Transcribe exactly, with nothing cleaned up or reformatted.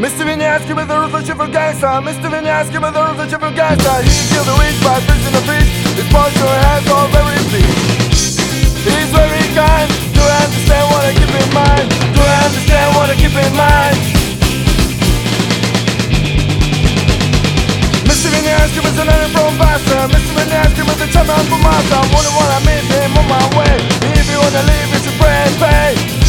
Mister Vinyasky with the ruthless for gangster. Mister Vinyasky with the ruthless for gangster. He killed the weak by fishing the fish. His posture has all very pleased. He's very kind. Do I understand what I keep in mind? Do I understand what I keep in mind? Mister Vinyasky was an unemployed bastard. Mister Vinyasky was a champion for master. I'm wondering what I meet him on my way. If you wanna leave, it's a brand pay.